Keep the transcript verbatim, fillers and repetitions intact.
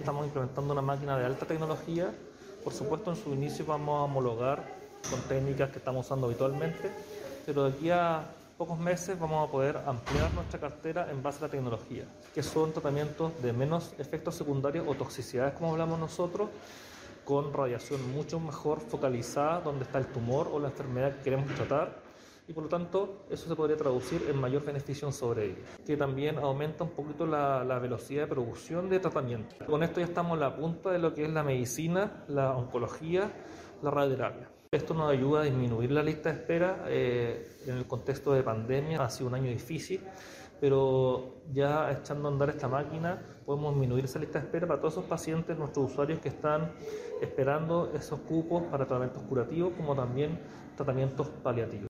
estamos implementando una máquina de alta tecnología. Por supuesto, en su inicio vamos a homologar con técnicas que estamos usando habitualmente, pero de aquí a pocos meses vamos a poder ampliar nuestra cartera en base a la tecnología, que son tratamientos de menos efectos secundarios o toxicidades, como hablamos nosotros, con radiación mucho mejor focalizada donde está el tumor o la enfermedad que queremos tratar, y por lo tanto eso se podría traducir en mayor beneficio sobre ello, que también aumenta un poquito la, la velocidad de producción de tratamiento. Con esto ya estamos a la punta de lo que es la medicina, la oncología, la radioterapia. Esto nos ayuda a disminuir la lista de espera. Eh, en el contexto de pandemia ha sido un año difícil, pero ya echando a andar esta máquina podemos disminuir esa lista de espera para todos esos pacientes, nuestros usuarios que están esperando esos cupos para tratamientos curativos como también tratamientos paliativos.